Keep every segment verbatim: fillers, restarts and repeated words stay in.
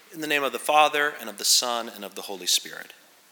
In the name of the Father, and of the Son, and of the Holy Spirit.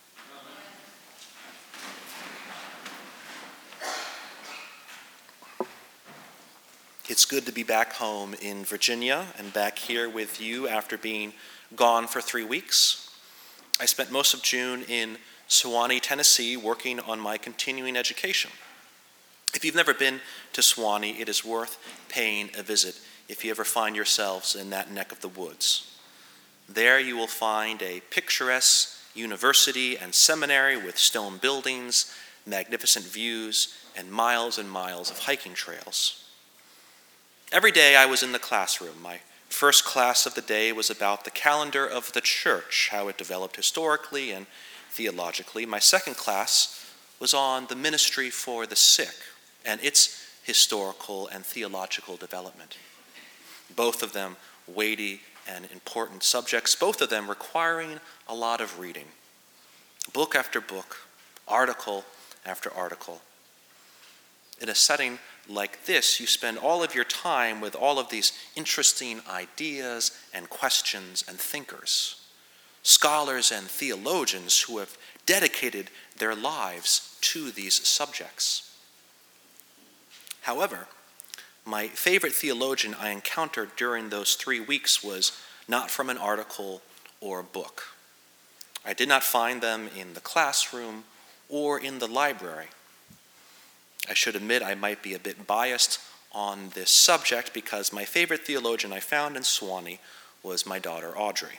It's good to be back home in Virginia and back here with you after being gone for three weeks. I spent most of June in Sewanee, Tennessee, working on my continuing education. If you've never been to Sewanee, it is worth paying a visit if you ever find yourselves in that neck of the woods. There you will find a picturesque university and seminary with stone buildings, magnificent views, and miles and miles of hiking trails. Every day I was in the classroom. My first class of the day was about the calendar of the church, how it developed historically and theologically. My second class was on the ministry for the sick and its historical and theological development. Both of them weighty and important subjects, both of them requiring a lot of reading. Book after book, article after article. In a setting like this, you spend all of your time with all of these interesting ideas and questions and thinkers, scholars and theologians who have dedicated their lives to these subjects. However, my favorite theologian I encountered during those three weeks was not from an article or a book. I did not find them in the classroom or in the library. I should admit I might be a bit biased on this subject because my favorite theologian I found in Sewanee was my daughter Audrey.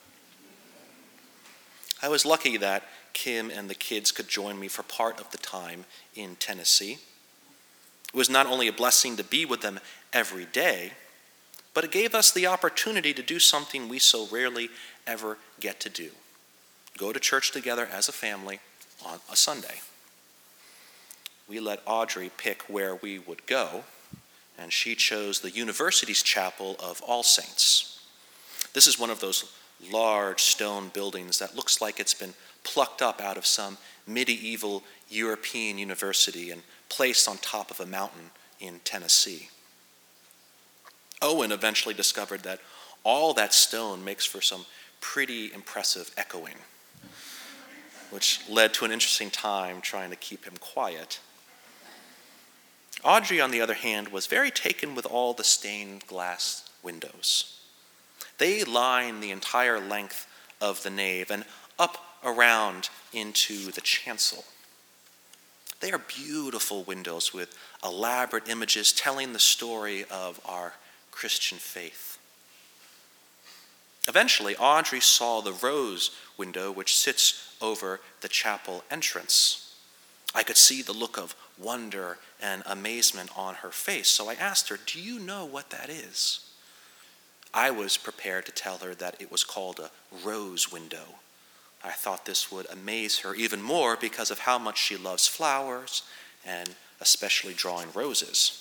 I was lucky that Kim and the kids could join me for part of the time in Tennessee. It was not only a blessing to be with them every day, but it gave us the opportunity to do something we so rarely ever get to do: go to church together as a family on a Sunday. We let Audrey pick where we would go, and she chose the university's chapel of All Saints. This is one of those large stone buildings that looks like it's been plucked up out of some medieval European university and placed on top of a mountain in Tennessee. Owen eventually discovered that all that stone makes for some pretty impressive echoing, which led to an interesting time trying to keep him quiet. Audrey, on the other hand, was very taken with all the stained glass windows. They line the entire length of the nave and up around into the chancel. They are beautiful windows with elaborate images telling the story of our Christian faith. Eventually, Audrey saw the rose window which sits over the chapel entrance. I could see the look of wonder and amazement on her face, so I asked her, "Do you know what that is?" I was prepared to tell her that it was called a rose window. I thought this would amaze her even more because of how much she loves flowers and especially drawing roses.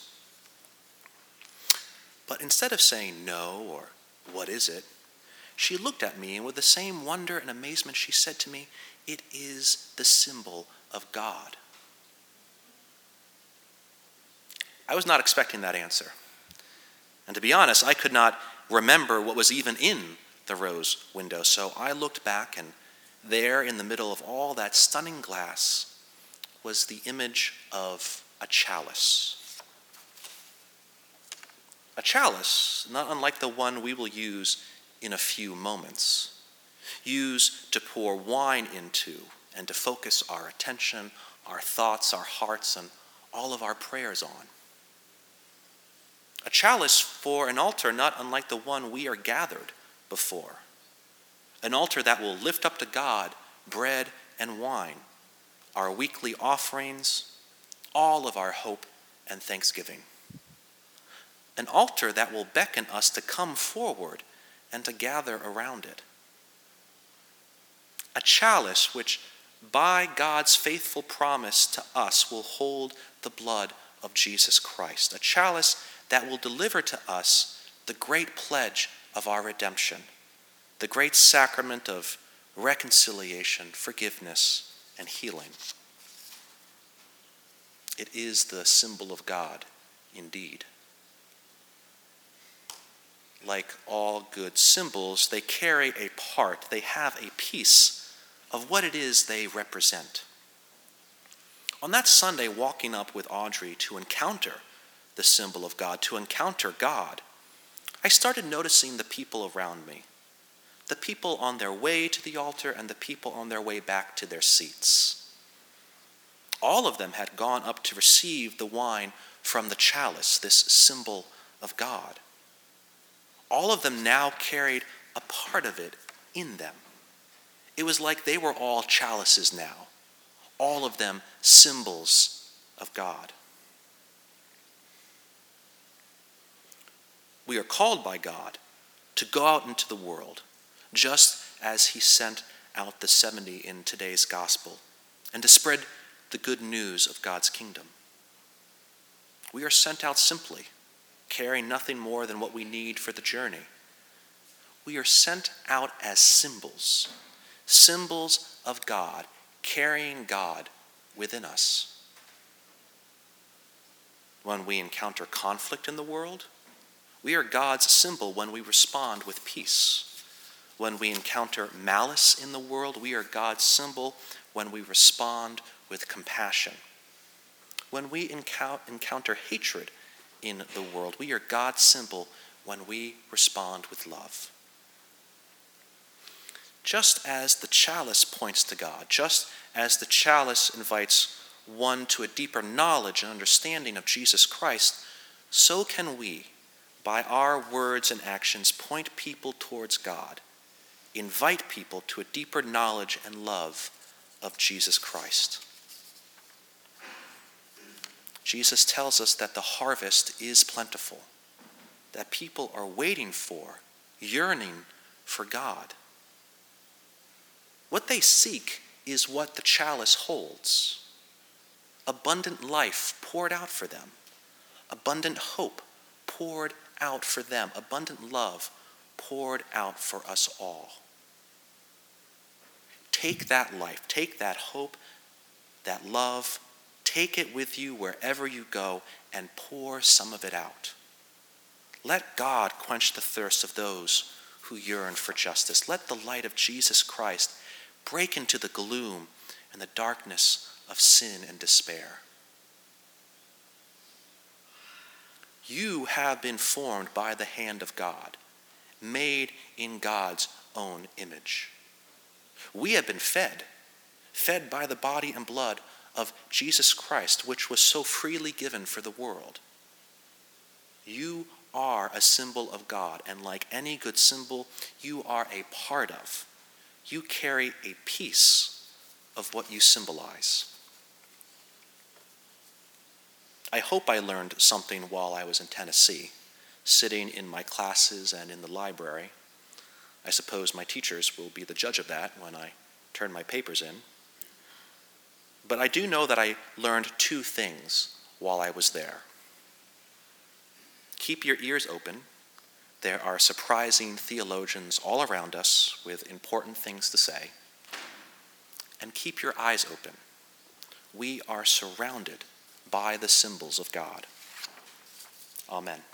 But instead of saying no or what is it, she looked at me and with the same wonder and amazement she said to me, "It is the symbol of God." I was not expecting that answer. And to be honest, I could not remember what was even in the rose window. So I looked back, and there in the middle of all that stunning glass was the image of a chalice. A chalice, not unlike the one we will use in a few moments, used to pour wine into and to focus our attention, our thoughts, our hearts, and all of our prayers on. A chalice for an altar not unlike the one we are gathered before. An altar that will lift up to God bread and wine, our weekly offerings, all of our hope and thanksgiving. An altar that will beckon us to come forward and to gather around it. A chalice which, by God's faithful promise to us, will hold the blood of Jesus Christ. A chalice that will deliver to us the great pledge of our redemption, the great sacrament of reconciliation, forgiveness, and healing. It is the symbol of God, indeed. like all good symbols, they carry a part, they have a piece of what it is they represent. On that Sunday, walking up with Audrey to encounter the symbol of God, to encounter God, I started noticing the people around me, the people on their way to the altar and the people on their way back to their seats. All of them had gone up to receive the wine from the chalice, this symbol of God. All of them now carried a part of it in them. It was like they were all chalices now, all of them symbols of God. We are called by God to go out into the world, just as he sent out the seventy in today's gospel, and to spread the good news of God's kingdom. We are sent out simply, carrying nothing more than what we need for the journey. We are sent out as symbols, symbols of God, carrying God within us. When we encounter conflict in the world, we are God's symbol when we respond with peace. When we encounter malice in the world, we are God's symbol when we respond with compassion. When we encounter hatred in the world, we are God's symbol when we respond with love. Just as the chalice points to God, just as the chalice invites one to a deeper knowledge and understanding of Jesus Christ, so can we, by our words and actions, point people towards God, invite people to a deeper knowledge and love of Jesus Christ. Jesus tells us that the harvest is plentiful, that people are waiting for, yearning for God. What they seek is what the chalice holds: abundant life poured out for them, abundant hope poured out for them, abundant love poured out for us all. Take that life, take that hope, that love, take it with you wherever you go and pour some of it out. Let God quench the thirst of those who yearn for justice. Let the light of Jesus Christ break into the gloom and the darkness of sin and despair. You have been formed by the hand of God, made in God's own image. We have been fed, fed by the body and blood of Jesus Christ, which was so freely given for the world. You are a symbol of God, and like any good symbol, you are a part of. You carry a piece of what you symbolize. I hope I learned something while I was in Tennessee, sitting in my classes and in the library. I suppose my teachers will be the judge of that when I turn my papers in. But I do know that I learned two things while I was there. Keep your ears open. There are surprising theologians all around us with important things to say. And keep your eyes open. We are surrounded by the symbols of God. Amen.